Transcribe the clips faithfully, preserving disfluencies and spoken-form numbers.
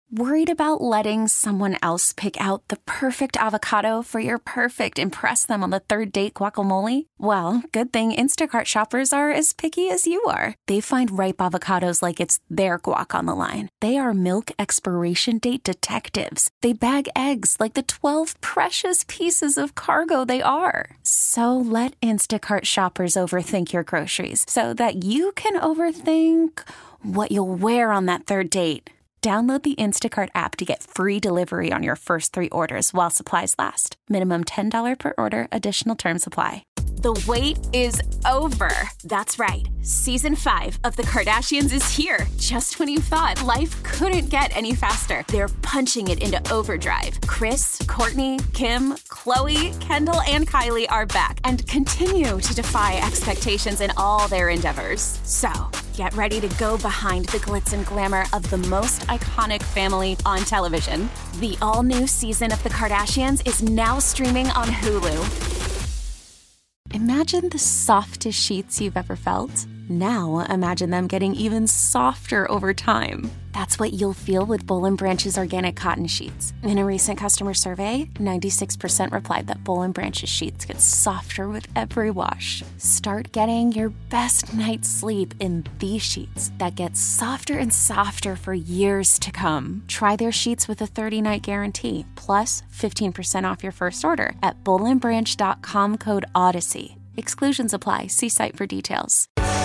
Worried about letting someone else pick out the perfect avocado for your perfect impress them on the third date guacamole? Well, good thing Instacart shoppers are as picky as you are. They find ripe avocados like it's their guac on the line. They are milk expiration date detectives. They bag eggs like the twelve precious pieces of cargo they are. So let Instacart shoppers overthink your groceries so that you can overthink what you'll wear on that third date. Download the Instacart app to get free delivery on your first three orders while supplies last. Minimum ten dollars per order. Additional terms apply. The wait is over. That's right. Season five of The Kardashians is here. Just when you thought life couldn't get any faster, they're punching it into overdrive. Kris, Kourtney, Kim, Khloe, Kendall, and Kylie are back and continue to defy expectations in all their endeavors. So, get ready to go behind the glitz and glamour of the most iconic family on television. The all-new season of The Kardashians is now streaming on Hulu. Imagine the softest sheets you've ever felt. Now imagine them getting even softer over time. That's what you'll feel with Boll and Branch's organic cotton sheets. In a recent customer survey, ninety-six percent replied that Boll and Branch's sheets get softer with every wash. Start getting your best night's sleep in these sheets that get softer and softer for years to come. Try their sheets with a thirty-night guarantee, plus fifteen percent off your first order at boll and branch dot com code Odyssey. Exclusions apply. See site for details.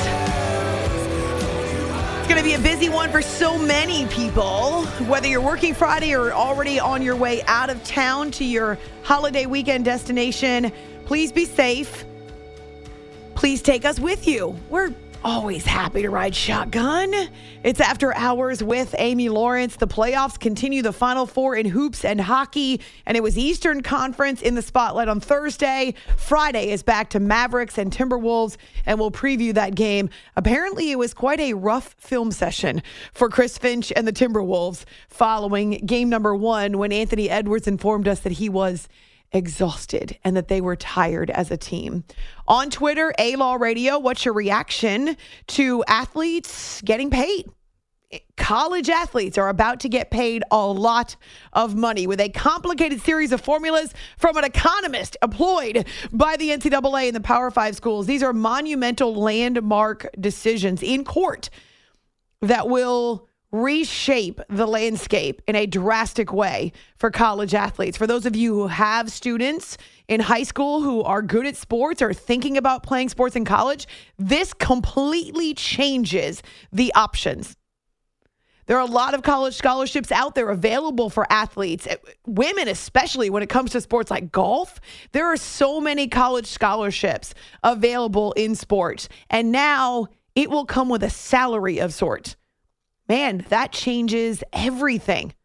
It's going to be a busy one for so many people, whether you're working Friday or already on your way out of town to your holiday weekend destination. Please be safe. Please take us with you. We're always happy to ride shotgun. It's After Hours with Amy Lawrence. The playoffs continue, the Final Four in hoops and hockey, and it was Eastern Conference in the spotlight on Thursday. Friday is back to Mavericks and Timberwolves, and we'll preview that game. Apparently, it was quite a rough film session for Chris Finch and the Timberwolves following game number one when Anthony Edwards informed us that he was exhausted and that they were tired as a team. On Twitter, A-Law Radio, what's your reaction to athletes getting paid? College athletes are about to get paid a lot of money with a complicated series of formulas from an economist employed by the N C double A and the Power Five schools. These are monumental landmark decisions in court that will reshape the landscape in a drastic way for college athletes. For those of you who have students in high school who are good at sports or thinking about playing sports in college, this completely changes the options. There are a lot of college scholarships out there available for athletes, women especially when it comes to sports like golf. There are so many college scholarships available in sports, and now it will come with a salary of sorts. Man, that changes everything.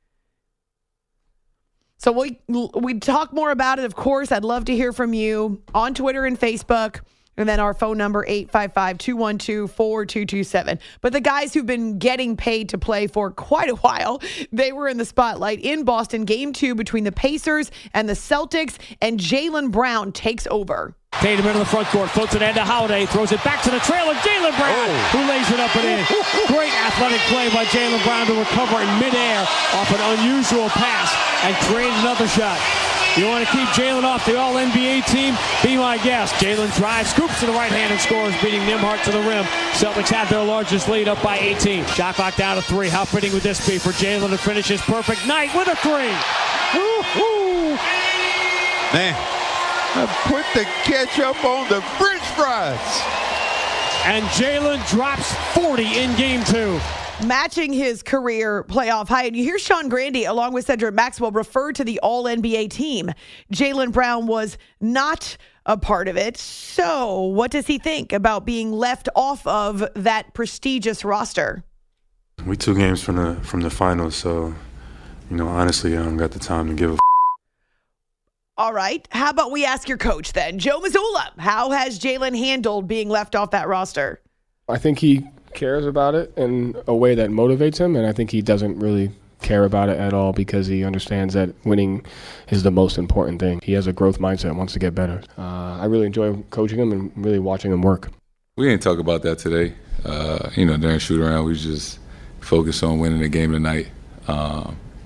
So we we talk more about it, of course. I'd love to hear from you on Twitter and Facebook. And then our phone number, eight five five, two one two, four two two seven. But the guys who've been getting paid to play for quite a while, they were in the spotlight in Boston. Game two between the Pacers and the Celtics. And Jaylen Brown takes over. Tatum into the front court, floats it into Holiday, throws it back to the trailer, Jaylen Brown, oh. who lays it up and in. Great athletic play by Jaylen Brown to recover in midair off an unusual pass and create another shot. You want to keep Jaylen off the all N B A team? Be my guest. Jaylen drives, scoops to the right hand and scores, beating Nembhard to the rim. Celtics have their largest lead up by eighteen. Shot clock down to three. How fitting would this be for Jaylen to finish his perfect night with a three? Woo-hoo. Man, I put the ketchup on the French fries. And Jaylen drops forty in game two. Matching his career playoff high. And you hear Sean Grande, along with Cedric Maxwell, refer to the all N B A team. Jaylen Brown was not a part of it. So what does he think about being left off of that prestigious roster? We two games from the from the finals, so, you know, honestly, I don't got the time to give a f- All right. How about we ask your coach then? Joe Mazzulla, how has Jaylen handled being left off that roster? I think he cares about it in a way that motivates him, and I think he doesn't really care about it at all because he understands that winning is the most important thing. He has a growth mindset and wants to get better. Uh, I really enjoy coaching him and really watching him work. We didn't talk about that today. Uh, you know, during shoot around, we just focused on winning the game tonight. Um,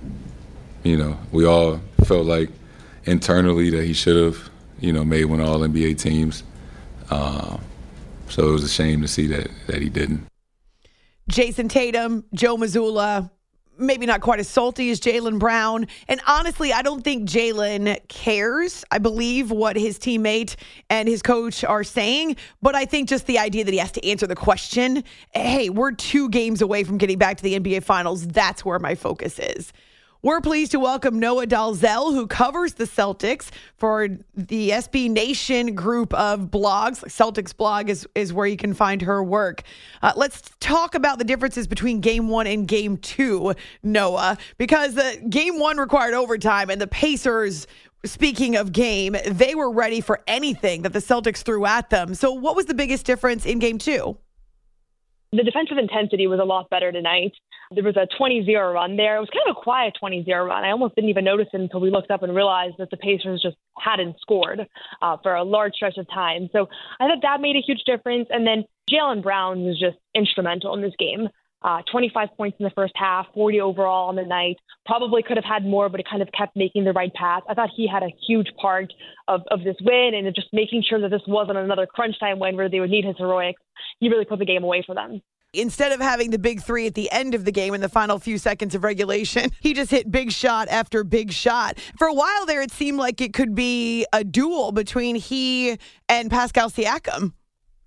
You know, we all felt like internally that he should have, you know, made one of all N B A teams. Uh, so it was a shame to see that that he didn't. Jason Tatum, Joe Mazzulla, maybe not quite as salty as Jaylen Brown. And honestly, I don't think Jaylen cares. I believe what his teammate and his coach are saying. But I think just the idea that he has to answer the question, hey, we're two games away from getting back to the N B A Finals. That's where my focus is. We're pleased to welcome Noah Dalzell, who covers the Celtics for the S B Nation group of blogs. Celtics blog is, is where you can find her work. Uh, let's talk about the differences between game one and game two, Noah, because the game one required overtime, and the Pacers, speaking of game, they were ready for anything that the Celtics threw at them. So what was the biggest difference in game two? The defensive intensity was a lot better tonight. There was a twenty zero run there. It was kind of a quiet twenty zero run. I almost didn't even notice it until we looked up and realized that the Pacers just hadn't scored uh, for a large stretch of time. So I thought that made a huge difference. And then Jaylen Brown was just instrumental in this game. Uh, twenty-five points in the first half, forty overall on the night. Probably could have had more, but it kind of kept making the right pass. I thought he had a huge part of, of this win, and just making sure that this wasn't another crunch time win where they would need his heroics. He really put the game away for them. Instead of having the big three at the end of the game in the final few seconds of regulation, he just hit big shot after big shot. For a while there, it seemed like it could be a duel between he and Pascal Siakam.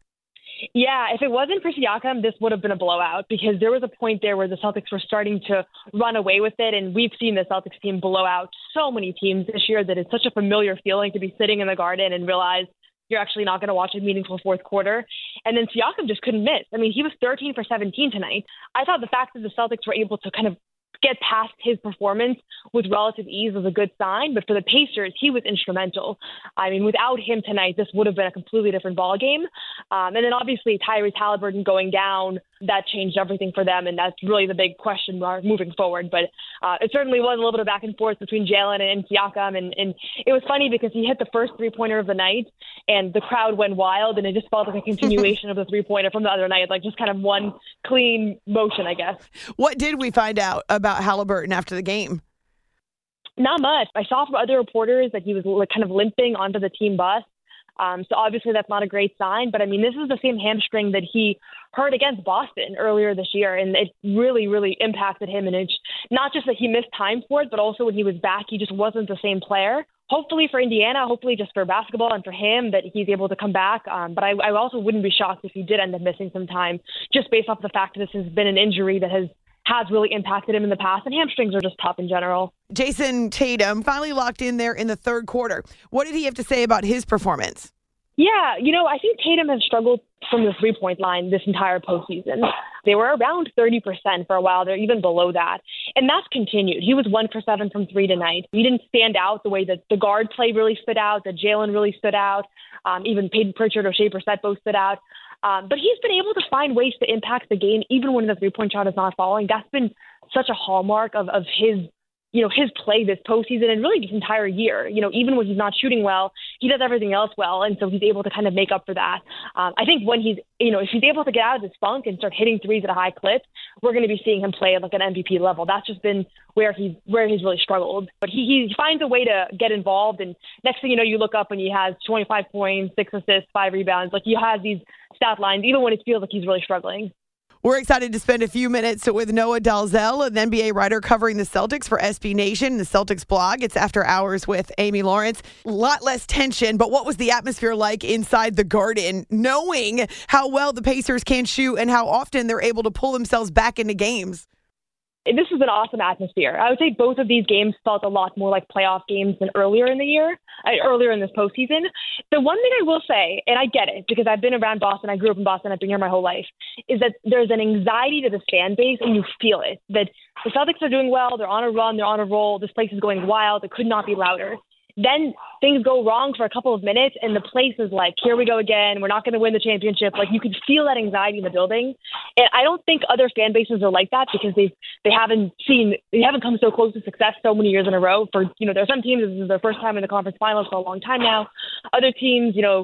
Yeah, if it wasn't for Siakam, this would have been a blowout, because there was a point there where the Celtics were starting to run away with it, and we've seen the Celtics team blow out so many teams this year that it's such a familiar feeling to be sitting in the Garden and realize you're actually not going to watch a meaningful fourth quarter. And then Siakam just couldn't miss. I mean, he was thirteen for seventeen tonight. I thought the fact that the Celtics were able to kind of get past his performance with relative ease was a good sign. But for the Pacers, he was instrumental. I mean, without him tonight, this would have been a completely different ballgame. Um, and then obviously Tyrese Halliburton going down, that changed everything for them. And that's really the big question mark moving forward. But uh, it certainly was a little bit of back and forth between Jaylen and Siakam. And, and it was funny because he hit the first three-pointer of the night and the crowd went wild. And it just felt like a continuation of the three-pointer from the other night, like just kind of one clean motion, I guess. What did we find out about Halliburton after the game? Not much. I saw from other reporters that he was like kind of limping onto the team bus. Um, so obviously that's not a great sign. But I mean, this is the same hamstring that he hurt against Boston earlier this year. And it really, really impacted him. And it's not just that he missed time for it, but also when he was back, he just wasn't the same player. Hopefully for Indiana, hopefully just for basketball and for him that he's able to come back. Um, but I, I also wouldn't be shocked if he did end up missing some time, just based off the fact that this has been an injury that has has really impacted him in the past, and hamstrings are just tough in general. Jason Tatum finally locked in there in the third quarter. What did he have to say about his performance? Yeah, you know, I think Tatum has struggled from the three-point line this entire postseason. They were around thirty percent for a while. They're even below that. And that's continued. He was one for seven from three tonight. He didn't stand out the way that the guard play really stood out, that Jaylen really stood out. Um, even Peyton Pritchard or Shea Brissett both stood out. Um, but he's been able to find ways to impact the game, even when the three-point shot is not falling. That's been such a hallmark of, of his, you know, his play this postseason and really this entire year. You know, even when he's not shooting well, he does everything else well, and so he's able to kind of make up for that. Um, I think when he's, you know, if he's able to get out of this funk and start hitting threes at a high clip, we're going to be seeing him play at like an M V P level. That's just been where he's where he's really struggled. But he he finds a way to get involved, and next thing you know, you look up and he has twenty-five points, six assists, five rebounds. Like he has these stat lines, even when it feels like he's really struggling. We're excited to spend a few minutes with Noah Dalzell, an N B A writer covering the Celtics for S B Nation, the Celtics blog. It's After Hours with Amy Lawrence. A lot less tension, but what was the atmosphere like inside the Garden, knowing how well the Pacers can shoot and how often they're able to pull themselves back into games? This is an awesome atmosphere. I would say both of these games felt a lot more like playoff games than earlier in the year, uh, earlier in this postseason. The one thing I will say, and I get it because I've been around Boston, I grew up in Boston, I've been here my whole life, is that there's an anxiety to this fan base, and you feel it. That the Celtics are doing well, they're on a run, they're on a roll, this place is going wild, it could not be louder. Then things go wrong for a couple of minutes, and the place is like, here we go again. We're not going to win the championship. Like, you can feel that anxiety in the building. And I don't think other fan bases are like that because they they haven't seen, they haven't come so close to success so many years in a row. For, you know, there are some teams, this is their first time in the conference finals for a long time now. Other teams, you know,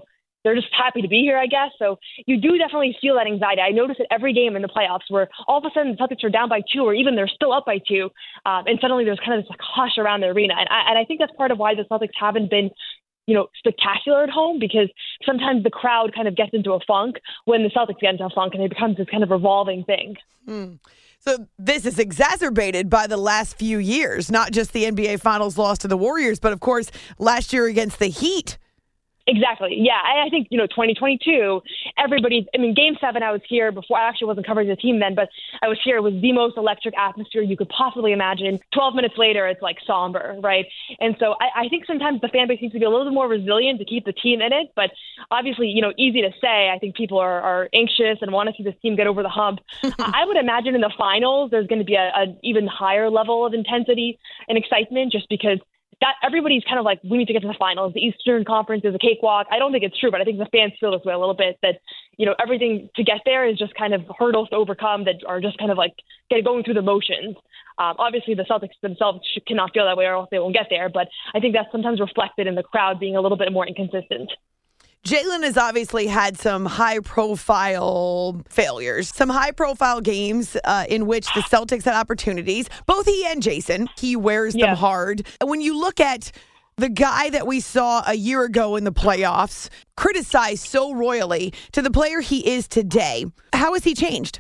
they're just happy to be here, I guess. So you do definitely feel that anxiety. I notice it every game in the playoffs where all of a sudden the Celtics are down by two, or even they're still up by two, um, and suddenly there's kind of this like hush around the arena. And I, and I think that's part of why the Celtics haven't been, you know, spectacular at home, because sometimes the crowd kind of gets into a funk when the Celtics get into a funk, and it becomes this kind of revolving thing. Hmm. So this is exacerbated by the last few years, not just the N B A Finals loss to the Warriors, but of course last year against the Heat. Exactly. Yeah. I, I think, you know, twenty twenty-two, everybody, I mean, game seven, I was here before. I actually wasn't covering the team then, but I was here. It was the most electric atmosphere you could possibly imagine. twelve minutes later, it's like somber, right? And so I, I think sometimes the fan base needs to be a little bit more resilient to keep the team in it. But obviously, you know, easy to say. I think people are, are anxious and want to see this team get over the hump. I would imagine in the finals, there's going to be an even higher level of intensity and excitement, just because that everybody's kind of like, we need to get to the finals. The Eastern Conference is a cakewalk. I don't think it's true, but I think the fans feel this way a little bit, that, you know, everything to get there is just kind of hurdles to overcome that are just kind of like get going through the motions. Um, obviously, the Celtics themselves cannot feel that way, or else they won't get there. But I think that's sometimes reflected in the crowd being a little bit more inconsistent. Jaylen has obviously had some high-profile failures, some high-profile games uh, in which the Celtics had opportunities. Both he and Jason, he wears yeah. them hard. When you look at the guy that we saw a year ago in the playoffs, criticized so royally, to the player he is today, how has he changed?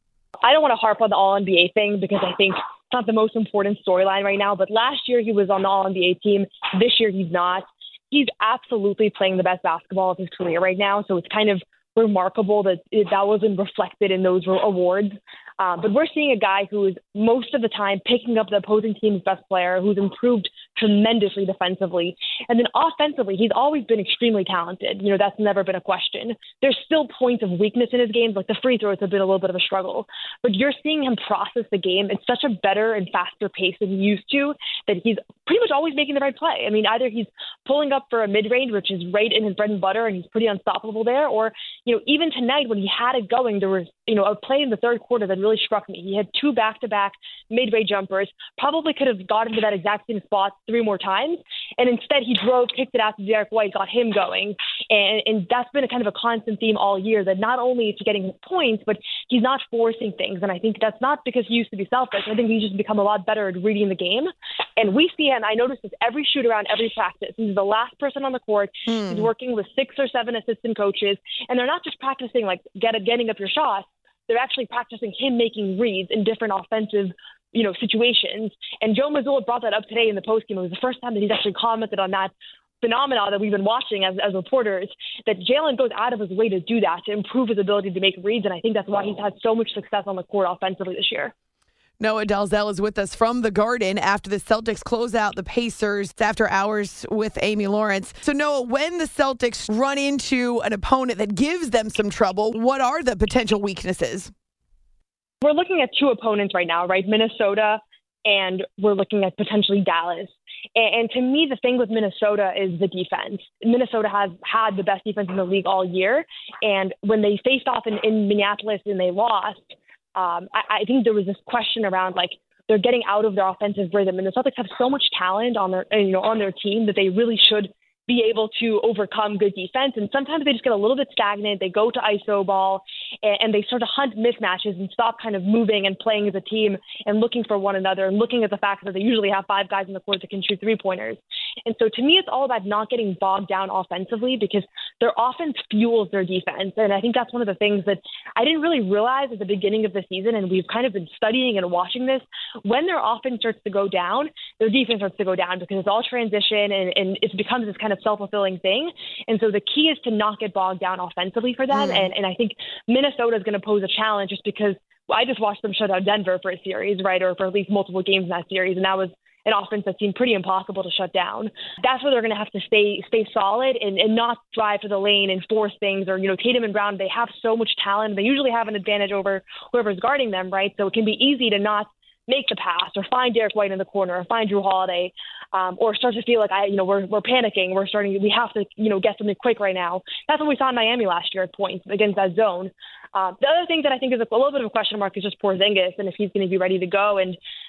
I don't want to harp on the All N B A thing, because I think it's not the most important storyline right now. But last year he was on the All N B A team. This year he's not. He's absolutely playing the best basketball of his career right now. So it's kind of remarkable that it, that wasn't reflected in those awards. Um, but we're seeing a guy who is most of the time picking up the opposing team's best player, who's improved tremendously defensively. And then offensively, he's always been extremely talented. You know, that's never been a question. There's still points of weakness in his game, like the free throws have been a little bit of a struggle. But you're seeing him process the game at such a better and faster pace than he used to, that he's pretty much always making the right play. I mean, either he's pulling up for a mid-range, which is right in his bread and butter, and he's pretty unstoppable there, or, you know, even tonight when he had it going, there was, you know, a play in the third quarter that really struck me. He had two back-to-back mid-range jumpers, probably could have gotten to that exact same spot three more times, and instead he drove, kicked it out to Derek White, got him going, and, and that's been a kind of a constant theme all year, that not only is he getting his points, but he's not forcing things, and I think that's not because he used to be selfish. I think he's just become a lot better at reading the game, and we see him, I notice this every shoot around, every practice. He's the last person on the court. Hmm. He's working with six or seven assistant coaches, and they're not just practicing like get, getting up your shots. They're actually practicing him making reads in different offensive, you know, situations. And Joe Mazzulla brought that up today in the postgame. It was the first time that he's actually commented on that phenomenon that we've been watching as, as reporters, that Jaylen goes out of his way to do that, to improve his ability to make reads. And I think that's why he's had so much success on the court offensively this year. Noah Dalzell is with us from the Garden after the Celtics close out the Pacers after hours with Amy Lawrence. So, Noah, when the Celtics run into an opponent that gives them some trouble, what are the potential weaknesses? We're looking at two opponents right now, right? Minnesota, and we're looking at potentially Dallas. And, and to me, the thing with Minnesota is the defense. Minnesota has had the best defense in the league all year. And when they faced off in, in Minneapolis and they lost, Um, I, I think there was this question around, like, they're getting out of their offensive rhythm, and the Celtics have so much talent on their, you know, on their team that they really should be able to overcome good defense. And sometimes they just get a little bit stagnant. They go to I S O ball and, and they start to hunt mismatches and stop kind of moving and playing as a team and looking for one another and looking at the fact that they usually have five guys in the court that can shoot three-pointers. And so to me, it's all about not getting bogged down offensively, because their offense fuels their defense. And I think that's one of the things that I didn't really realize at the beginning of the season, and we've kind of been studying and watching this. When their offense starts to go down, their defense starts to go down, because it's all transition and, and it becomes this kind of self-fulfilling thing. And so the key is to not get bogged down offensively for them. Mm. And, and I think Minnesota is going to pose a challenge, just because well, I just watched them shut out Denver for a series, right, or for at least multiple games in that series, and that was an offense that seemed pretty impossible to shut down. That's where they're going to have to stay stay solid and, and not drive to the lane and force things. Or, you know, Tatum and Brown, they have so much talent. They usually have an advantage over whoever's guarding them, right? So it can be easy to not make the pass or find Derek White in the corner or find Drew Holiday, um, or start to feel like, I, you know, we're we're panicking. We're starting, we have to, you know, get something quick right now. That's what we saw in Miami last year at points against that zone. Um, the other thing that I think is a, a little bit of a question mark is just Porzingis and if he's going to be ready to go. And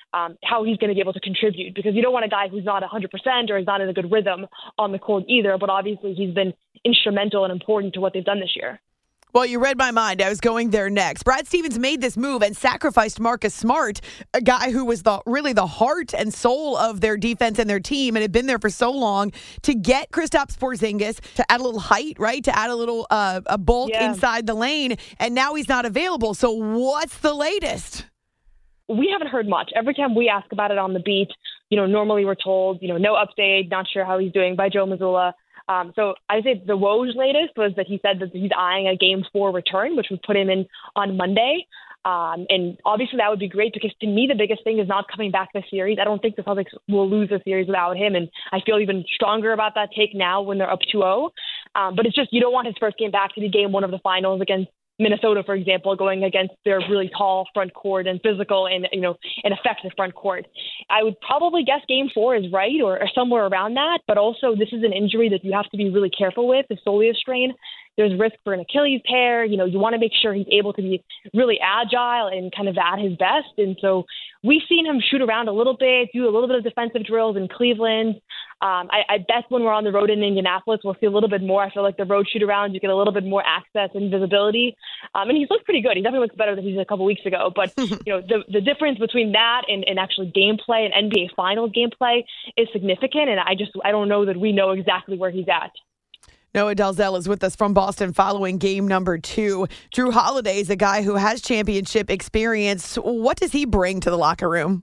um, how he's going to be able to contribute, because you don't want a guy who's not one hundred percent or is not in a good rhythm on the court either. But obviously he's been instrumental and important to what they've done this year. Well, you read my mind. I was going there next. Brad Stevens made this move and sacrificed Marcus Smart, a guy who was the really the heart and soul of their defense and their team and had been there for so long, to get Kristaps Porzingis, to add a little height, right? To add a little uh, a bulk yeah. inside the lane. And now he's not available. So what's the latest? We haven't heard much. Every time we ask about it on the beat, you know, normally we're told, you know, no update, not sure how he's doing by Joe Mazzulla. Um, so I say the Woj latest was that he said that he's eyeing a game four return, which would put him in on Monday. Um, and obviously that would be great, because to me, the biggest thing is not coming back this series. I don't think the Celtics will lose the series without him. And I feel even stronger about that take now when they're up two oh. Um, but it's just, you don't want his first game back to be game one of the finals against Minnesota, for example, going against their really tall front court and physical and, you know, an effective front court. I would probably guess game four is right, or, or somewhere around that. But also, this is an injury that you have to be really careful with, the soleus strain. There's risk for an Achilles tear. You know, you want to make sure he's able to be really agile and kind of at his best. And so we've seen him shoot around a little bit, do a little bit of defensive drills in Cleveland. Um, I, I bet when we're on the road in Indianapolis, we'll see a little bit more. I feel like the road shoot around, you get a little bit more access and visibility. Um, and he's looked pretty good. He definitely looks better than he did a couple weeks ago. But, you know, the, the difference between that and, and actually gameplay and N B A Finals gameplay is significant. And I just, I don't know that we know exactly where he's at. Noah Dalzell is with us from Boston following game number two. Jrue Holiday is a guy who has championship experience. What does he bring to the locker room?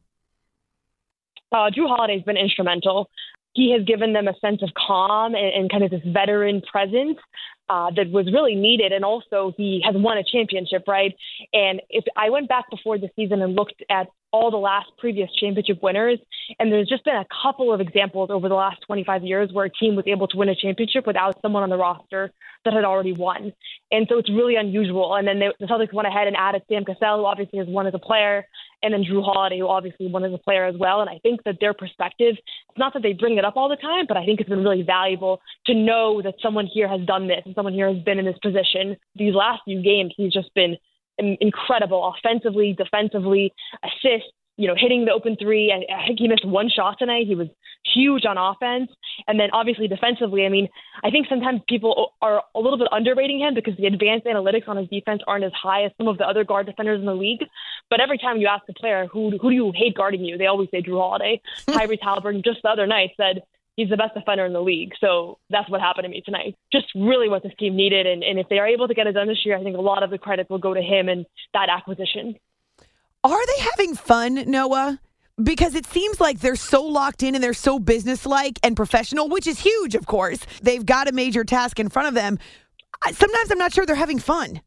Uh, Jrue Holiday's been instrumental. He has given them a sense of calm and, and kind of this veteran presence uh, that was really needed. And also he has won a championship, right? And if I went back before the season and looked at all the last previous championship winners, and there's just been a couple of examples over the last twenty-five years where a team was able to win a championship without someone on the roster that had already won. And so it's really unusual. And then they, the Celtics went ahead and added Sam Cassell, who obviously has won as a player, and then Jrue Holiday, who obviously won as a player as well. And I think that their perspective, it's not that they bring it up all the time, but I think it's been really valuable to know that someone here has done this and someone here has been in this position. These last few games, he's just been incredible offensively, defensively, assists, you know, hitting the open three. I, I think he missed one shot tonight. He was huge on offense. And then obviously defensively, I mean, I think sometimes people are a little bit underrating him because the advanced analytics on his defense aren't as high as some of the other guard defenders in the league. But every time you ask a player, who, who do you hate guarding you? They always say Jrue Holiday. Tyrese Halliburton just the other night said he's the best defender in the league. So that's what happened to me tonight. Just really what this team needed. And, and if they are able to get it done this year, I think a lot of the credit will go to him and that acquisition. Are they having fun, Noah? Because it seems like they're so locked in and they're so businesslike and professional, which is huge, of course. They've got a major task in front of them. Sometimes I'm not sure they're having fun.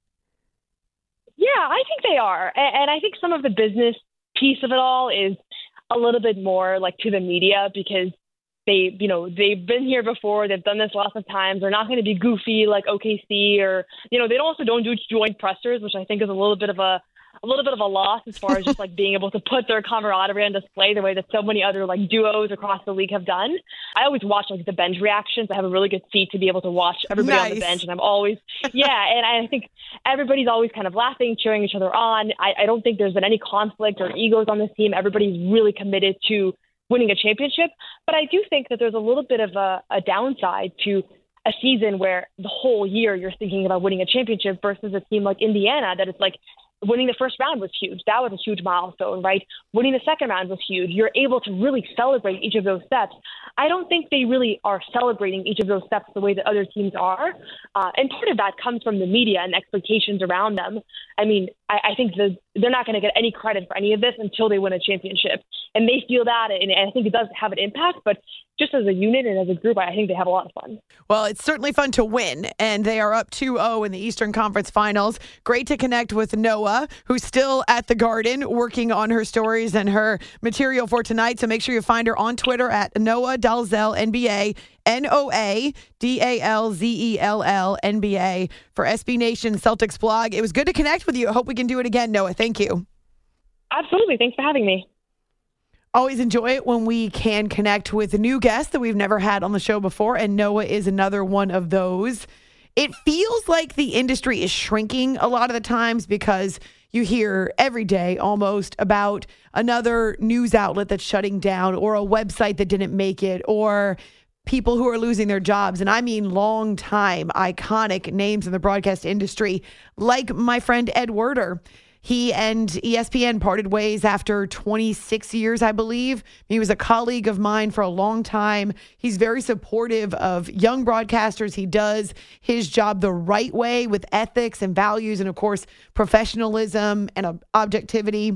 Yeah, I think they are. And I think some of the business piece of it all is a little bit more like to the media, because They, you know, they've been here before. They've done this lots of times. They're not going to be goofy like O K C, or, you know, they also don't do joint pressers, which I think is a little bit of a, a little bit of a loss as far as just like being able to put their camaraderie on display the way that so many other like duos across the league have done. I always watch like the bench reactions. I have a really good seat to be able to watch everybody nice. on the bench, and I'm always, yeah, and I think everybody's always kind of laughing, cheering each other on. I, I don't think there's been any conflict or egos on this team. Everybody's really committed to winning a championship. But I do think that there's a little bit of a, a downside to a season where the whole year you're thinking about winning a championship versus a team like Indiana, that it's like winning the first round was huge. That was a huge milestone, right? Winning the second round was huge. You're able to really celebrate each of those steps. I don't think they really are celebrating each of those steps the way that other teams are. Uh, and part of that comes from the media and expectations around them. I mean, I, I think the, they're not going to get any credit for any of this until they win a championship. And they feel that, and, and I think it does have an impact, but just as a unit and as a group, I think they have a lot of fun. Well, it's certainly fun to win, and they are up two oh in the Eastern Conference Finals. Great to connect with Noah, who's still at the Garden working on her stories and her material for tonight. So make sure you find her on Twitter at Noah Dalzell N B A, N O A D A L Z E L L N B A for S B Nation Celtics blog. It was good to connect with you. I hope we can do it again, Noah. Thank you. Absolutely. Thanks for having me. Always enjoy it when we can connect with new guests that we've never had on the show before, and Noah is another one of those. It feels like the industry is shrinking a lot of the times because you hear every day almost about another news outlet that's shutting down or a website that didn't make it or people who are losing their jobs. And I mean long time iconic names in the broadcast industry, like my friend Ed Werder. He and E S P N parted ways after twenty-six years, I believe. He was a colleague of mine for a long time. He's very supportive of young broadcasters. He does his job the right way with ethics and values and, of course, professionalism and objectivity.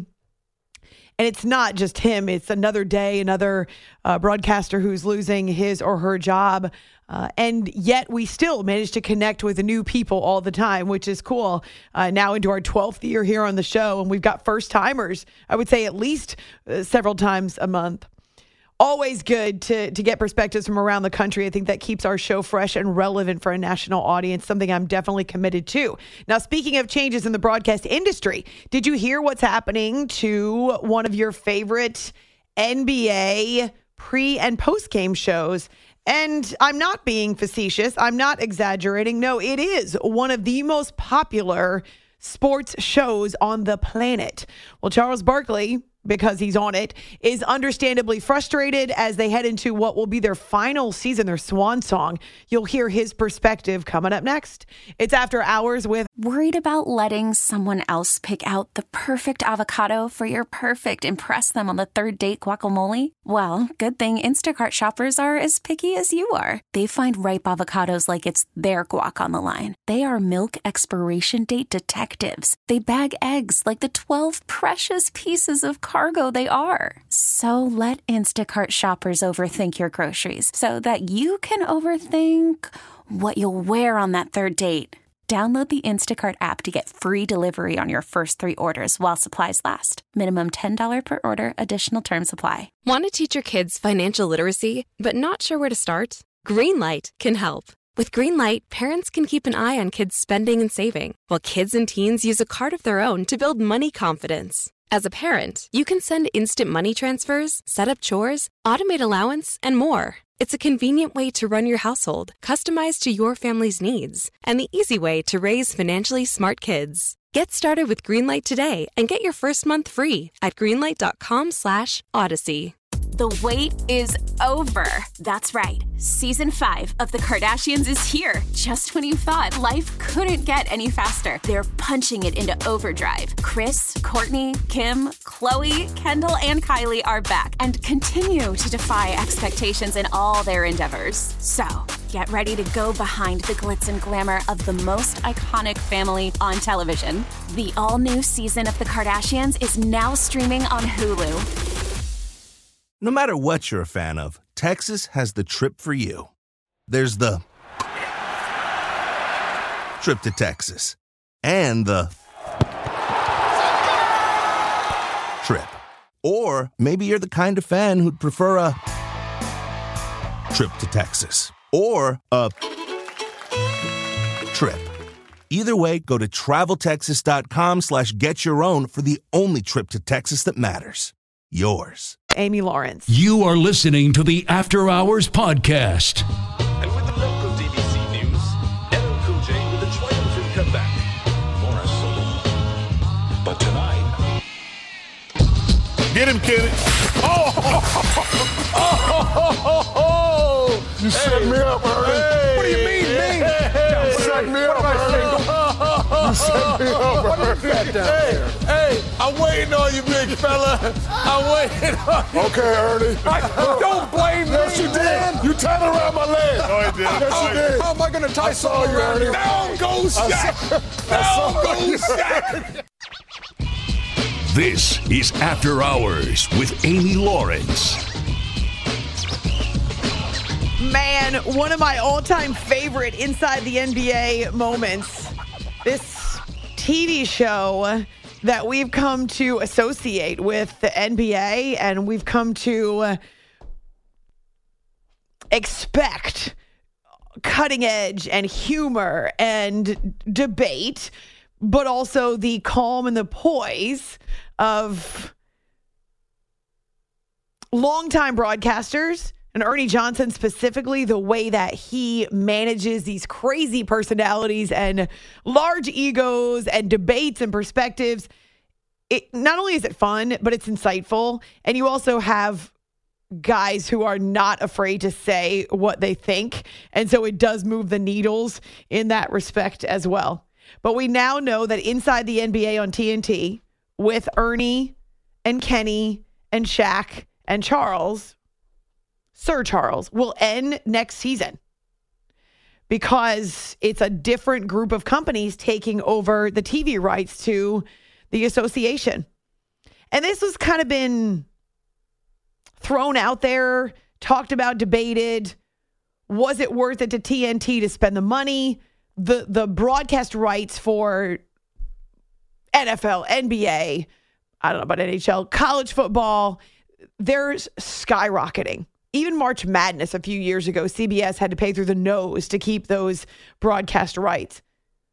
And it's not just him. It's another day, another uh, broadcaster who's losing his or her job. Uh, and yet we still manage to connect with new people all the time, which is cool. Uh, now into our twelfth year here on the show. And we've got first timers, I would say at least uh, several times a month. Always good to, to get perspectives from around the country. I think that keeps our show fresh and relevant for a national audience, something I'm definitely committed to. Now, speaking of changes in the broadcast industry, did you hear what's happening to one of your favorite N B A pre- and post-game shows? And I'm not being facetious. I'm not exaggerating. No, it is one of the most popular sports shows on the planet. Well, Charles Barkley, because he's on it, is understandably frustrated as they head into what will be their final season, their swan song. You'll hear his perspective coming up next. It's After Hours with... Worried about letting someone else pick out the perfect avocado for your perfect impress them on the third date guacamole? Well, good thing Instacart shoppers are as picky as you are. They find ripe avocados like it's their guac on the line. They are milk expiration date detectives. They bag eggs like the twelve precious pieces of cargo they are. So let Instacart shoppers overthink your groceries so that you can overthink what you'll wear on that third date. Download the Instacart app to get free delivery on your first three orders while supplies last. Minimum ten dollars per order. Additional terms apply. Want to teach your kids financial literacy, but not sure where to start? Greenlight can help. With Greenlight, parents can keep an eye on kids' spending and saving, while kids and teens use a card of their own to build money confidence. As a parent, you can send instant money transfers, set up chores, automate allowance, and more. It's a convenient way to run your household, customized to your family's needs, and the easy way to raise financially smart kids. Get started with Greenlight today and get your first month free at greenlight.com slash odyssey. The wait is over. That's right. Season five of The Kardashians is here. Just when you thought life couldn't get any faster, they're punching it into overdrive. Kris, Kourtney, Kim, Khloe, Kendall, and Kylie are back and continue to defy expectations in all their endeavors. So, get ready to go behind the glitz and glamour of the most iconic family on television. The all-new season of The Kardashians is now streaming on Hulu. No matter what you're a fan of, Texas has the trip for you. There's the trip to Texas and the trip. Or maybe you're the kind of fan who'd prefer a trip to Texas or a trip. Either way, go to traveltexas.com slash get your own for the only trip to Texas that matters. Yours. Amy Lawrence. You are listening to the After Hours Podcast. And with the local D B C News, L L Cool J with a triumphant comeback. More solo. But tonight... Get him, Kenny. Oh! Oh! oh, oh, oh. You hey. set me up, Ernie. Hey. What do you mean, hey. me? Hey. You set me up, Ernie. You set me up, Ernie. Hey, hey, I'm waiting on you, big fella. I'm waiting on you. Okay, Ernie. I, don't blame me. Yes, you did. You tied around my leg. No, I didn't. Yes, you did. How am I going to tie something around you? Down goes Shaq. Down goes Shaq. This is After Hours with Amy Lawrence. Man, one of my all-time favorite inside the N B A moments. This T V show that we've come to associate with the N B A, and we've come to expect cutting edge and humor and debate, but also the calm and the poise of longtime broadcasters And Ernie Johnson specifically, the way that he manages these crazy personalities and large egos and debates and perspectives, it not only is it fun, but it's insightful. And you also have guys who are not afraid to say what they think. And so it does move the needles in that respect as well. But we now know that inside the N B A on T N T, with Ernie and Kenny and Shaq and Charles, Sir Charles, will end next season because it's a different group of companies taking over the T V rights to the association. And this has kind of been thrown out there, talked about, debated. Was it worth it to T N T to spend the money? The the broadcast rights for N F L, N B A, I don't know about N H L, college football, they're skyrocketing. Even March Madness a few years ago, C B S had to pay through the nose to keep those broadcast rights.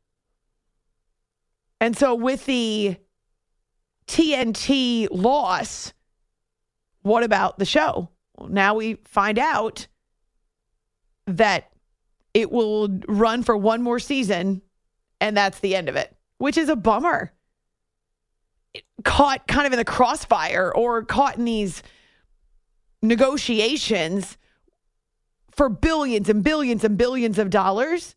And so with the T N T loss, what about the show? Well, now we find out that it will run for one more season, and that's the end of it, which is a bummer. It caught kind of in the crossfire or caught in these negotiations for billions and billions and billions of dollars.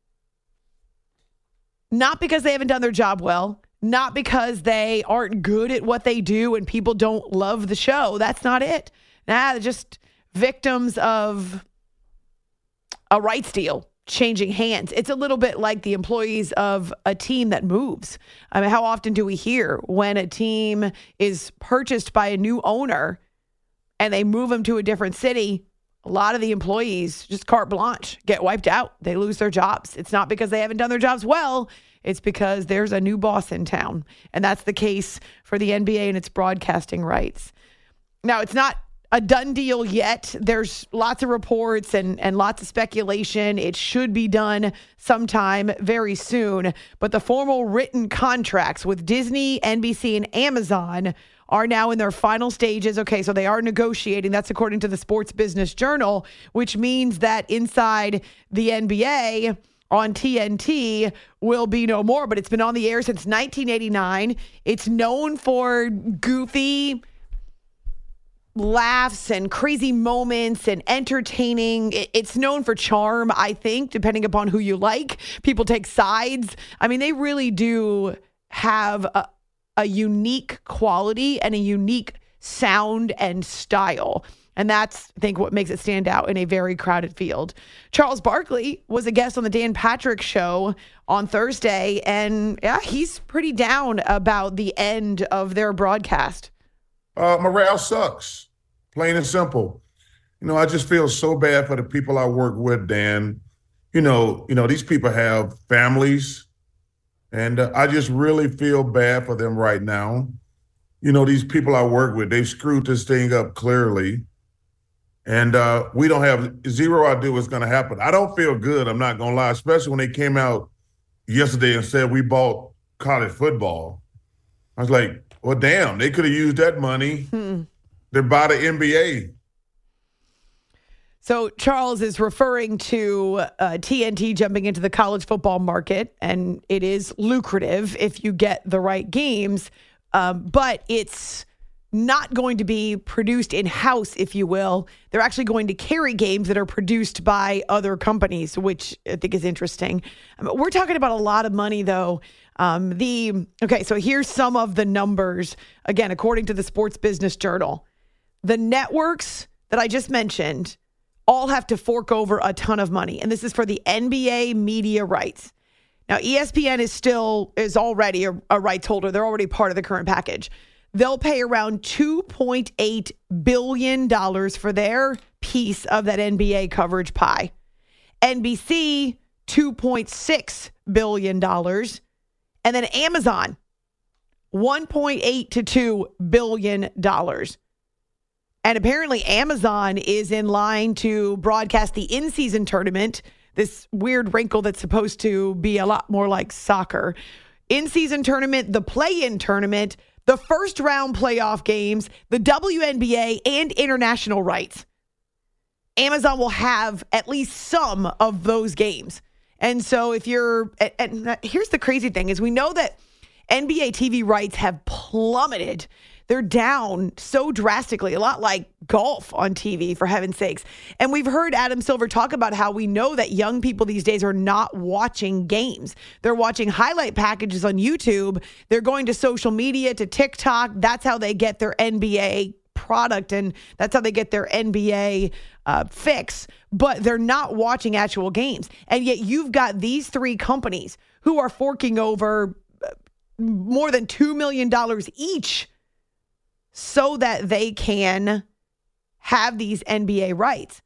Not because they haven't done their job well, not because they aren't good at what they do and people don't love the show. That's not it. Nah, they're just victims of a rights deal changing hands. It's a little bit like the employees of a team that moves. I mean, how often do we hear when a team is purchased by a new owner and they move them to a different city? A lot of the employees just carte blanche, get wiped out. They lose their jobs. It's not because they haven't done their jobs well. It's because there's a new boss in town. And that's the case for the N B A and its broadcasting rights. Now, it's not a done deal yet. There's lots of reports and, and lots of speculation. It should be done sometime very soon. But the formal written contracts with Disney, N B C, and Amazon are now in their final stages. Okay, so they are negotiating. That's according to the Sports Business Journal, which means that inside the N B A on T N T will be no more. But it's been on the air since nineteen eighty-nine. It's known for goofy laughs and crazy moments and entertaining. It's known for charm, I think, depending upon who you like. People take sides. I mean, they really do have a, a unique quality and a unique sound and style. And that's, I think, what makes it stand out in a very crowded field. Charles Barkley was a guest on the Dan Patrick Show on Thursday, and yeah, he's pretty down about the end of their broadcast. Uh, morale sucks, plain and simple. You know, I just feel so bad for the people I work with, Dan. You know, you know, these people have families, and uh, I just really feel bad for them right now. You know, these people I work with, they've screwed this thing up clearly, and uh, we don't have zero idea what's going to happen. I don't feel good, I'm not going to lie, especially when they came out yesterday and said we bought college football. I was like, well, damn, they could have used that money hmm. to buy the N B A. So Charles is referring to uh, T N T jumping into the college football market, and it is lucrative if you get the right games, um, but it's not going to be produced in-house, if you will. They're actually going to carry games that are produced by other companies, which I think is interesting. I mean, we're talking about a lot of money, though. Um, the okay, so here's some of the numbers. Again, according to the Sports Business Journal, the networks that I just mentioned all have to fork over a ton of money, and this is for the N B A media rights. Now, E S P N is still is already a, a rights holder; they're already part of the current package. They'll pay around two point eight billion dollars for their piece of that N B A coverage pie. N B C, two point six billion dollars. And then Amazon, one point eight to two billion dollars. And apparently Amazon is in line to broadcast the in-season tournament, this weird wrinkle that's supposed to be a lot more like soccer. In-season tournament, the play-in tournament, the first round playoff games, the W N B A, and international rights. Amazon will have at least some of those games. And so if you're, and here's the crazy thing is we know that N B A T V rights have plummeted. They're down so drastically, a lot like golf on T V, for heaven's sakes. And we've heard Adam Silver talk about how we know that young people these days are not watching games. They're watching highlight packages on YouTube. They're going to social media, to TikTok. That's how they get their N B A product, and that's how they get their N B A uh, fix. But they're not watching actual games. And yet you've got these three companies who are forking over more than two million dollars each so that they can have these N B A rights.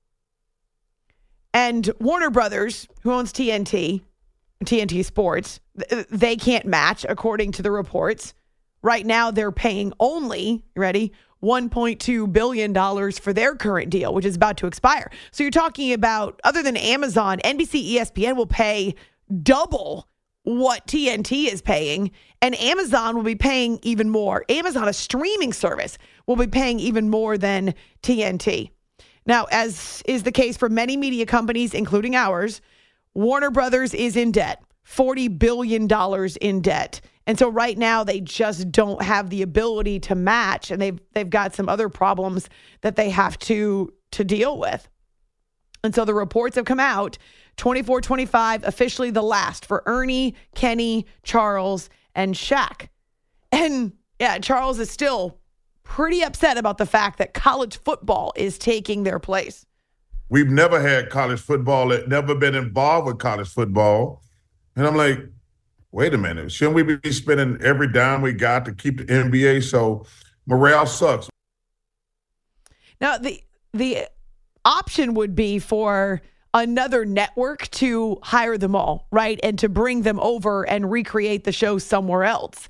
And Warner Brothers, who owns T N T, T N T Sports, they can't match, according to the reports. Right now, they're paying only, you ready, one point two billion dollars for their current deal, which is about to expire. So you're talking about, other than Amazon, N B C, E S P N will pay double what T N T is paying, and Amazon will be paying even more. Amazon, a streaming service, will be paying even more than T N T. Now, as is the case for many media companies, including ours, Warner Brothers is in debt, forty billion dollars in debt. And so right now they just don't have the ability to match, and they've they've got some other problems that they have to to deal with. And so the reports have come out, twenty-four twenty-five, officially the last for Ernie, Kenny, Charles, and Shaq. And yeah, Charles is still pretty upset about the fact that college football is taking their place. We've never had college football, never been involved with college football. And I'm like, wait a minute, shouldn't we be spending every dime we got to keep the N B A? So morale sucks. Now, the the option would be for another network to hire them all, right? And to bring them over and recreate the show somewhere else.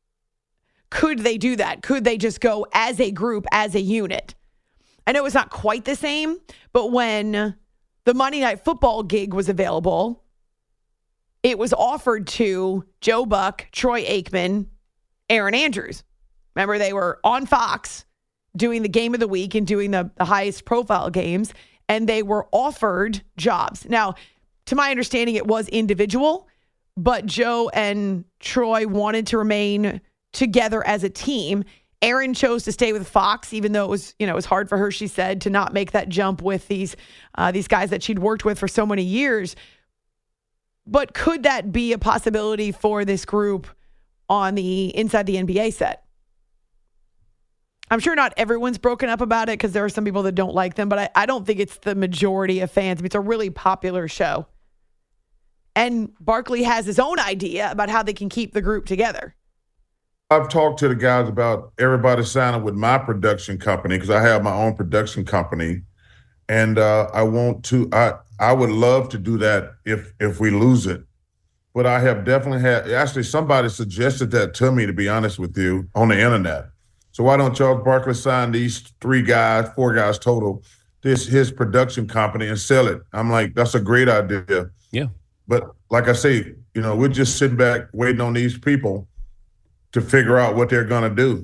Could they do that? Could they just go as a group, as a unit? I know it's not quite the same, but when the Monday Night Football gig was available, it was offered to Joe Buck, Troy Aikman, Aaron Andrews. Remember, they were on Fox doing the game of the week and doing the, the highest profile games, and they were offered jobs. Now, to my understanding, it was individual, but Joe and Troy wanted to remain together as a team. Aaron chose to stay with Fox, even though it was, you know, it was hard for her, she said, to not make that jump with these uh, these guys that she'd worked with for so many years. But could that be a possibility for this group on the inside the N B A set? I'm sure not everyone's broken up about it because there are some people that don't like them, but I, I don't think it's the majority of fans. I mean, it's a really popular show. And Barkley has his own idea about how they can keep the group together. I've talked to the guys about everybody signing with my production company because I have my own production company. And uh, I want to, I, I would love to do that if if we lose it. But I have definitely had, actually somebody suggested that to me, to be honest with you, on the internet. So why don't Charles Barkley sign these three guys, four guys total, this his production company and sell it? I'm like, that's a great idea. Yeah. But like I say, you know, we're just sitting back waiting on these people to figure out what they're going to do.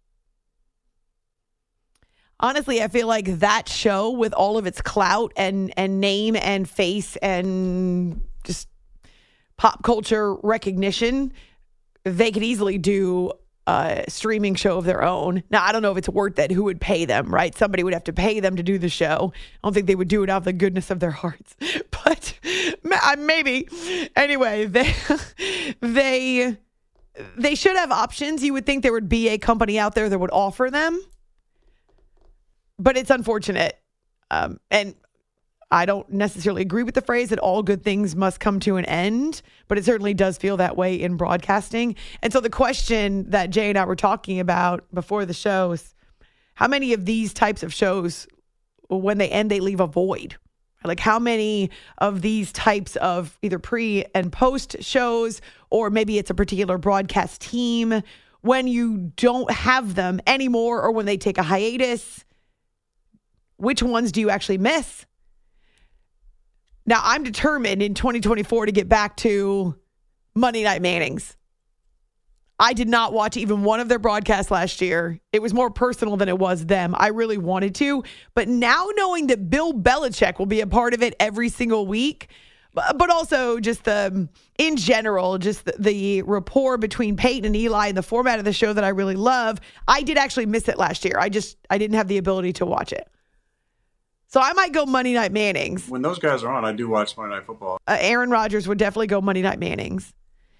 Honestly, I feel like that show, with all of its clout and, and name and face and just pop culture recognition, they could easily do a streaming show of their own. Now, I don't know if it's worth it. Who would pay them, right? Somebody would have to pay them to do the show. I don't think they would do it out of the goodness of their hearts. But maybe. Anyway, they they they should have options. You would think there would be a company out there that would offer them. But it's unfortunate. Um, and I don't necessarily agree with the phrase that all good things must come to an end, but it certainly does feel that way in broadcasting. And so the question that Jay and I were talking about before the show is, how many of these types of shows, when they end, they leave a void? Like, how many of these types of either pre and post shows, or maybe it's a particular broadcast team, when you don't have them anymore, or when they take a hiatus, which ones do you actually miss? Now, I'm determined in twenty twenty-four to get back to Monday Night Mannings. I did not watch even one of their broadcasts last year. It was more personal than it was them. I really wanted to. But now knowing that Bill Belichick will be a part of it every single week, but also just the, in general, just the, the rapport between Peyton and Eli and the format of the show that I really love, I did actually miss it last year. I just, I didn't have the ability to watch it. So I might go Monday Night Mannings. When those guys are on, I do watch Monday Night Football. Uh, Aaron Rodgers would definitely go Monday Night Mannings.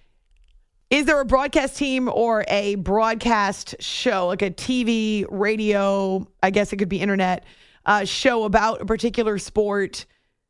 Is there a broadcast team or a broadcast show, like a T V, radio, I guess it could be internet, uh, show about a particular sport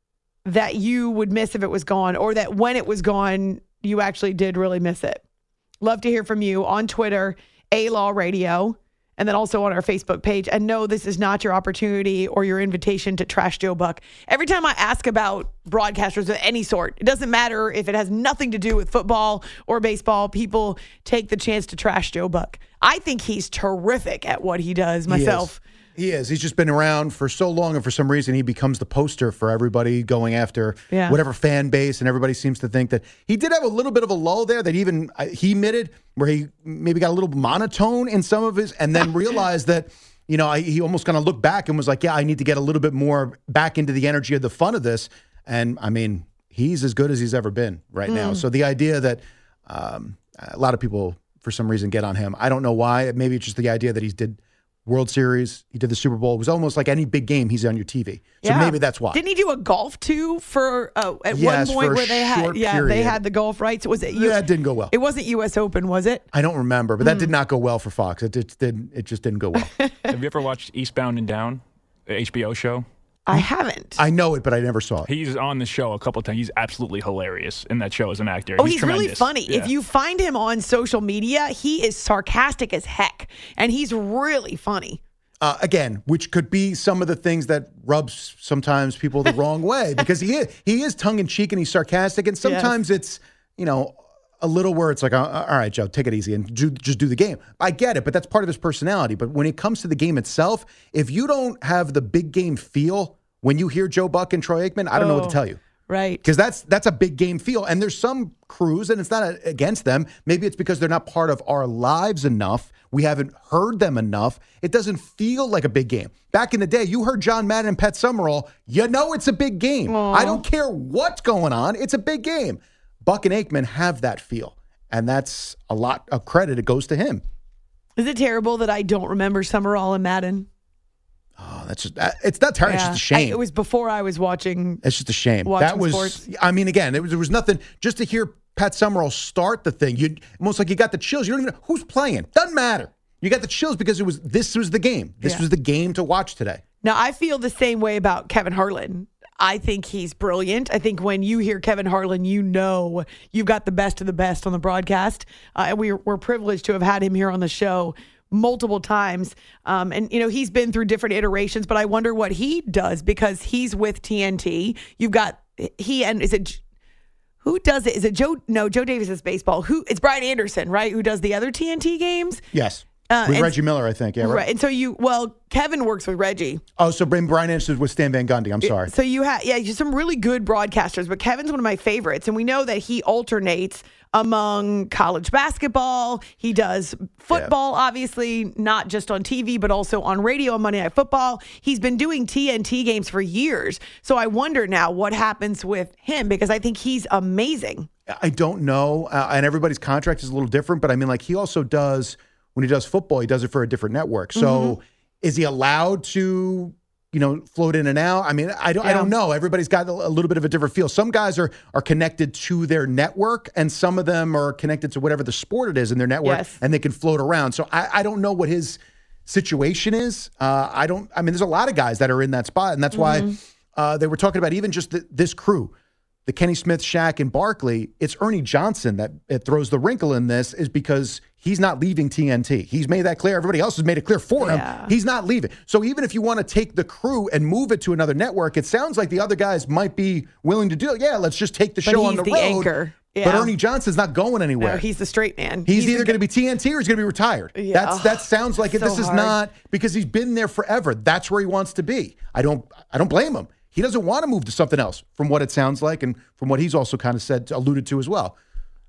that you would miss if it was gone, or that when it was gone, you actually did really miss it? Love to hear from you on Twitter, A-Law Radio, and then also on our Facebook page. And no, this is not your opportunity or your invitation to trash Joe Buck. Every time I ask about broadcasters of any sort, it doesn't matter if it has nothing to do with football or baseball, people take the chance to trash Joe Buck. I think he's terrific at what he does myself. He is. He is. He's just been around for so long, and for some reason he becomes the poster for everybody going after yeah. whatever fan base, and everybody seems to think that he did have a little bit of a lull there that even uh, he admitted, where he maybe got a little monotone in some of his, and then realized that, you know, I, he almost kind of looked back and was like, yeah, I need to get a little bit more back into the energy of the fun of this. And, I mean, he's as good as he's ever been right mm. now. So the idea that um, a lot of people, for some reason, get on him, I don't know why. Maybe it's just the idea that he did World Series, he did the Super Bowl. It was almost like any big game, he's on your T V. So yeah. maybe that's why. Didn't he do a golf too for uh, at yes, one point for a where they had short yeah period. they had the golf rights? Was it? U- yeah, it didn't go well. It wasn't U S Open, was it? I don't remember, but that Mm. did not go well for Fox. It just didn't. It just didn't go well. Have you ever watched Eastbound and Down, the H B O show? I haven't. I know it, but I never saw it. He's on the show a couple of times. He's absolutely hilarious in that show as an actor. Oh, he's, he's really tremendous. funny. Yeah. If you find him on social media, he is sarcastic as heck, and he's really funny. Uh, again, which could be some of the things that rubs sometimes people the wrong way, because he is, he is tongue in cheek and he's sarcastic, and sometimes yes. it's, you know, a little where it's like, all right, Joe, take it easy and do, just do the game. I get it, but that's part of his personality. But when it comes to the game itself, if you don't have the big game feel when you hear Joe Buck and Troy Aikman, I don't oh, know what to tell you. Right. Because that's that's a big game feel. And there's some crews, and it's not against them. Maybe it's because they're not part of our lives enough. We haven't heard them enough. It doesn't feel like a big game. Back in the day, you heard John Madden and Pat Summerall. You know it's a big game. Aww. I don't care what's going on. It's a big game. Buck and Aikman have that feel. And that's a lot of credit. It goes to him. Is it terrible that I don't remember Summerall and Madden? Oh, that's just, it's not terrible. Yeah. It's just a shame. I, it was before I was watching. It's just a shame. That was, sports. I mean, again, it was, there was nothing, just to hear Pat Summerall start the thing, you almost like you got the chills. You don't even know who's playing. Doesn't matter. You got the chills because it was, this was the game. This yeah. was the game to watch today. Now, I feel the same way about Kevin Harlan. I think he's brilliant. I think when you hear Kevin Harlan, you know you've got the best of the best on the broadcast. Uh, and we, we're privileged to have had him here on the show multiple times. Um, and, you know, he's been through different iterations, but I wonder what he does because he's with T N T. You've got he and is it who does it? Is it Joe? No, Joe Davis is baseball. Who? It's Brian Anderson, right? Who does the other T N T games? Yes. Uh, with and, Reggie Miller, I think. Yeah, right. right. And so you, well, Kevin works with Reggie. Oh, so Brian Anderson with Stan Van Gundy. I'm sorry. So you have, yeah, you have some really good broadcasters, but Kevin's one of my favorites. And we know that he alternates among college basketball. He does football, yeah. obviously, not just on T V, but also on radio on Monday Night Football. He's been doing T N T games for years. So I wonder now what happens with him because I think he's amazing. I don't know. Uh, and everybody's contract is a little different, but I mean, like he also does, when he does football, he does it for a different network. So mm-hmm. is he allowed to, you know, float in and out? I mean, I don't, yeah. I don't know. Everybody's got a little bit of a different feel. Some guys are are connected to their network, and some of them are connected to whatever the sport it is in their network, yes. and they can float around. So I, I don't know what his situation is. Uh, I don't. I mean, there's a lot of guys that are in that spot, and that's mm-hmm. why uh, they were talking about even just the, this crew. The Kenny Smith, Shaq, and Barkley, it's Ernie Johnson that it throws the wrinkle in this is because he's not leaving T N T. He's made that clear. Everybody else has made it clear for yeah. him. He's not leaving. So even if you want to take the crew and move it to another network, it sounds like the other guys might be willing to do it. Yeah, let's just take the but show on the, the road. Anchor. Yeah. But Ernie Johnson's not going anywhere. No, he's the straight man. He's, he's either going to be T N T or he's going to be retired. Yeah. That's that sounds like it. So This is hard. not because he's been there forever. That's where he wants to be. I don't I don't blame him. He doesn't want to move to something else from what it sounds like and from what he's also kind of said, alluded to as well.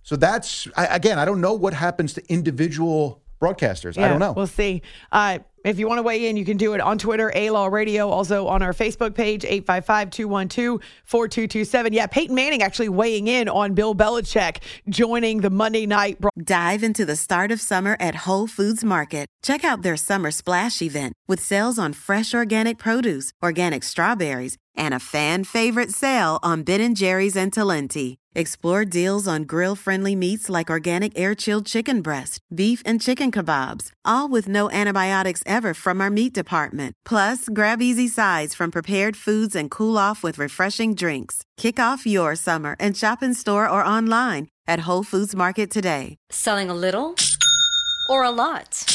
So that's, I, again, I don't know what happens to individual broadcasters. Yeah, I don't know. We'll see. Uh, if you want to weigh in, you can do it on Twitter, A-Law Radio, also on our Facebook page, eight five five, two one two, four two two seven. Yeah, Peyton Manning actually weighing in on Bill Belichick joining the Monday night. Bro- Dive into the start of summer at Whole Foods Market. Check out their Summer Splash event with sales on fresh organic produce, organic strawberries, and a fan favorite sale on Ben and Jerry's and Talenti. Explore deals on grill-friendly meats like organic air-chilled chicken breast, beef and chicken kebabs, all with no antibiotics ever from our meat department. Plus, grab easy sides from prepared foods and cool off with refreshing drinks. Kick off your summer and shop in store or online at Whole Foods Market today. Selling a little or a lot?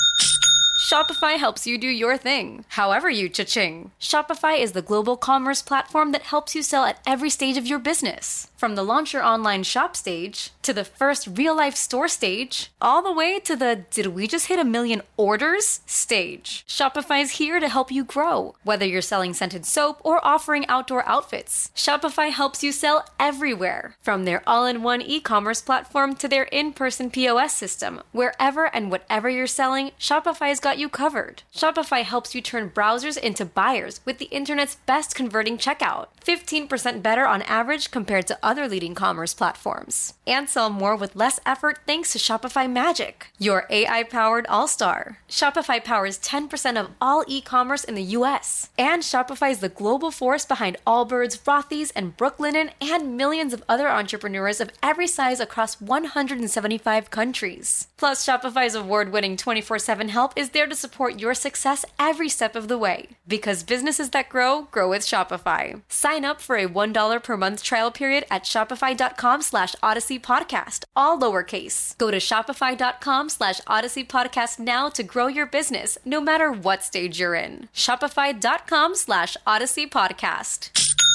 Shopify helps you do your thing, however you cha-ching. Shopify is the global commerce platform that helps you sell at every stage of your business. From the launch your online shop stage, to the first real-life store stage, all the way to the did we just hit a million orders stage. Shopify's here to help you grow. Whether you're selling scented soap or offering outdoor outfits, Shopify helps you sell everywhere. From their all-in-one e-commerce platform to their in-person P O S system, wherever and whatever you're selling, Shopify's got you covered. Shopify helps you turn browsers into buyers with the internet's best converting checkout. fifteen percent better on average compared to other leading commerce platforms. And sell more with less effort thanks to Shopify Magic, your A I-powered all-star. Shopify powers ten percent of all e-commerce in the U S. And Shopify is the global force behind Allbirds, Rothy's, and Brooklinen, and millions of other entrepreneurs of every size across one hundred seventy-five countries. Plus, Shopify's award-winning twenty-four seven help is there to support your success every step of the way. Because businesses that grow, grow with Shopify. Sign up for a one dollar per month trial period at shopify.com slash Odyssey Podcast, all lowercase. Go to shopify.com slash Odyssey Podcast now to grow your business, no matter what stage you're in. Shopify.com slash Odyssey Podcast.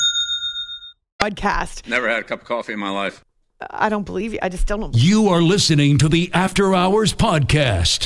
Podcast. Never had a cup of coffee in my life. I don't believe you. I just don't. You are listening to the After Hours Podcast.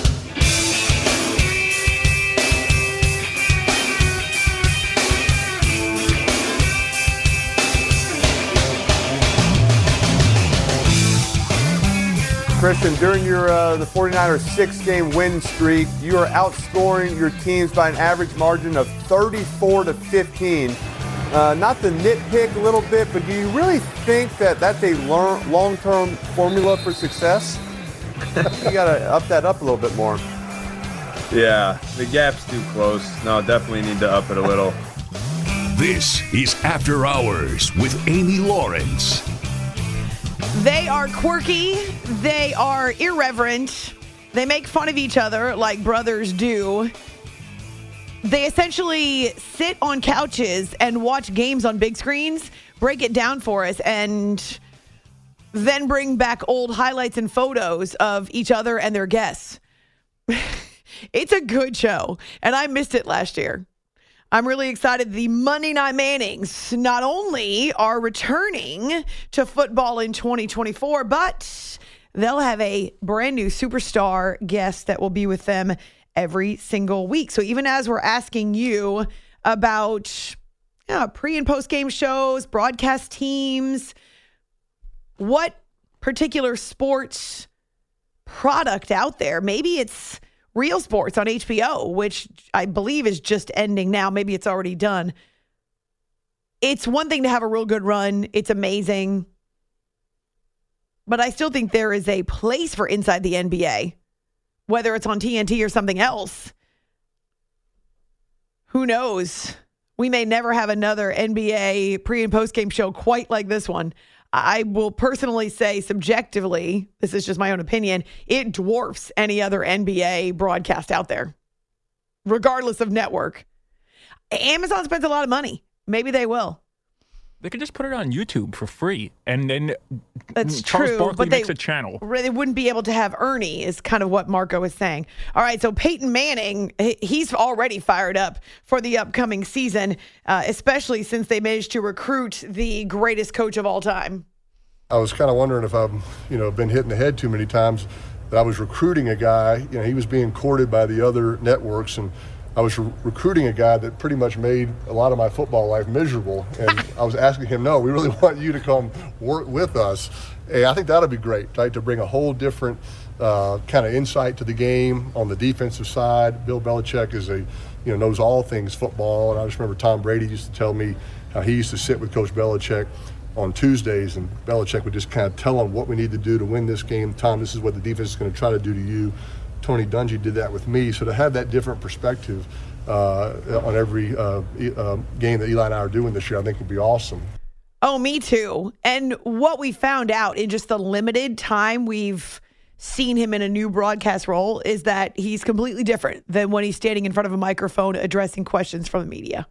Christian, during your uh, the 49ers six-game win streak, you are outscoring your teams by an average margin of thirty-four to fifteen. Uh, not to nitpick a little bit, but do you really think that that's a learn, long-term formula for success? You got to up that up a little bit more. Yeah, the gap's too close. No, definitely need to up it a little. This is After Hours with Amy Lawrence. They are quirky. They are irreverent. They make fun of each other like brothers do. They essentially sit on couches and watch games on big screens, break it down for us, and then bring back old highlights and photos of each other and their guests. It's a good show, and I missed it last year. I'm really excited. The Monday Night Mannings not only are returning to football in twenty twenty-four, but they'll have a brand new superstar guest that will be with them every single week. So even as we're asking you about you know, pre- and post-game shows, broadcast teams, what particular sports product out there, maybe it's Real Sports on H B O, which I believe is just ending now. Maybe it's already done. It's one thing to have a real good run. It's amazing. But I still think there is a place for Inside the N B A, whether it's on T N T or something else. Who knows? We may never have another N B A pre- and post-game show quite like this one. I will personally say subjectively, this is just my own opinion, it dwarfs any other N B A broadcast out there, regardless of network. Amazon spends a lot of money. Maybe they will. They could just put it on YouTube for free, and then That's Charles true, Barkley but they, makes a channel. They wouldn't be able to have Ernie, is kind of what Marco was saying. All right, so Peyton Manning, he's already fired up for the upcoming season, uh, especially since they managed to recruit the greatest coach of all time. I was kind of wondering if I've, you know, been hit in the head too many times that I was recruiting a guy. You know, he was being courted by the other networks, and I was re- recruiting a guy that pretty much made a lot of my football life miserable. And I was asking him, no, we really want you to come work with us. And I think that'll be great, right, to bring a whole different uh, kind of insight to the game on the defensive side. Bill Belichick is a, you know, knows all things football. And I just remember Tom Brady used to tell me how he used to sit with Coach Belichick on Tuesdays, and Belichick would just kind of tell him what we need to do to win this game. Tom, this is what the defense is going to try to do to you. Tony Dungy did that with me. So to have that different perspective uh, on every uh, uh, game that Eli and I are doing this year, I think would be awesome. Oh, me too. And what we found out in just the limited time we've seen him in a new broadcast role is that he's completely different than when he's standing in front of a microphone addressing questions from the media.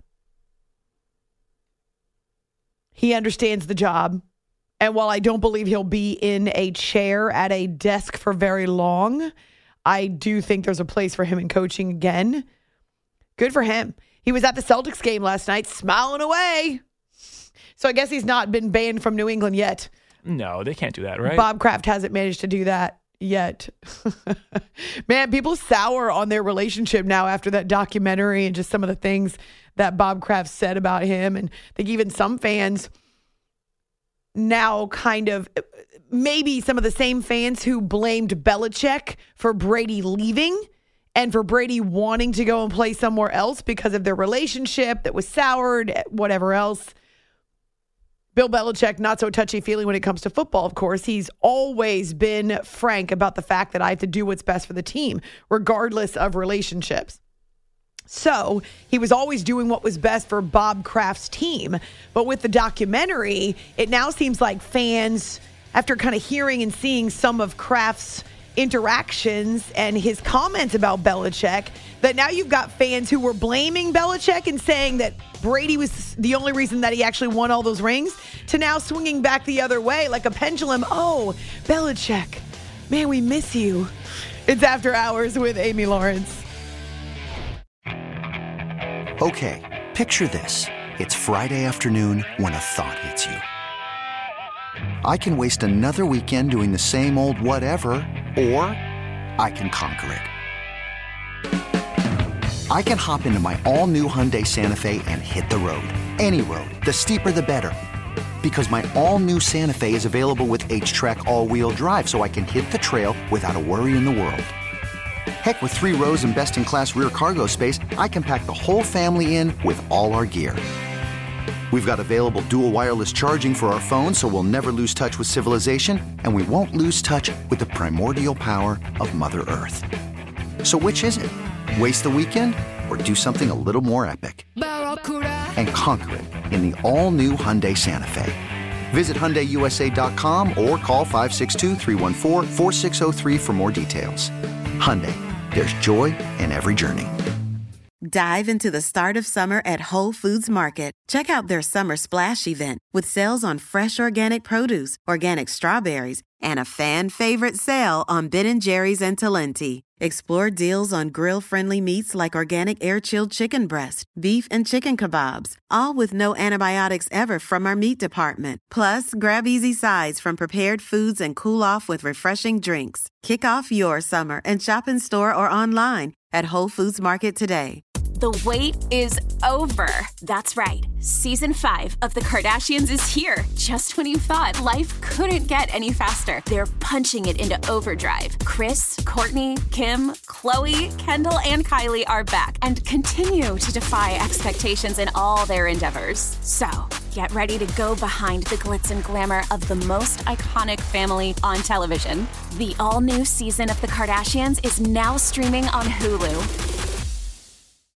He understands the job. And while I don't believe he'll be in a chair at a desk for very long, I do think there's a place for him in coaching again. Good for him. He was at the Celtics game last night, smiling away. So I guess he's not been banned from New England yet. No, they can't do that, right? Bob Kraft hasn't managed to do that yet. Man, people sour on their relationship now after that documentary and just some of the things that Bob Kraft said about him. And I think even some fans now kind of, maybe some of the same fans who blamed Belichick for Brady leaving and for Brady wanting to go and play somewhere else because of their relationship that was soured, whatever else. Bill Belichick, not so touchy-feely when it comes to football, of course. He's always been frank about the fact that I have to do what's best for the team, regardless of relationships. So he was always doing what was best for Bob Kraft's team. But with the documentary, it now seems like fans, after kind of hearing and seeing some of Kraft's interactions and his comments about Belichick, that now you've got fans who were blaming Belichick and saying that Brady was the only reason that he actually won all those rings, to now swinging back the other way like a pendulum. Oh, Belichick, man, we miss you. It's After Hours with Amy Lawrence. Okay, picture this. It's Friday afternoon when a thought hits you. I can waste another weekend doing the same old whatever, or I can conquer it. I can hop into my all-new Hyundai Santa Fe and hit the road. Any road. The steeper, the better. Because my all-new Santa Fe is available with H-Track all-wheel drive, so I can hit the trail without a worry in the world. Heck, with three rows and best-in-class rear cargo space, I can pack the whole family in with all our gear. We've got available dual wireless charging for our phones, so we'll never lose touch with civilization, and we won't lose touch with the primordial power of Mother Earth. So which is it? Waste the weekend or do something a little more epic? And conquer it in the all-new Hyundai Santa Fe. Visit Hyundai U S A dot com or call five six two, three one four, four six zero three for more details. Hyundai, there's joy in every journey. Dive into the start of summer at Whole Foods Market. Check out their Summer Splash event with sales on fresh organic produce, organic strawberries, and a fan-favorite sale on Ben and Jerry's and Talenti. Explore deals on grill-friendly meats like organic air-chilled chicken breast, beef and chicken kebabs, all with no antibiotics ever from our meat department. Plus, grab easy sides from prepared foods and cool off with refreshing drinks. Kick off your summer and shop in store or online at Whole Foods Market today. The wait is over. That's right. Season five of The Kardashians is here. Just when you thought life couldn't get any faster, they're punching it into overdrive. Kris, Kourtney, Kim, Khloe, Kendall, and Kylie are back and continue to defy expectations in all their endeavors. So, get ready to go behind the glitz and glamour of the most iconic family on television. The all-new season of The Kardashians is now streaming on Hulu.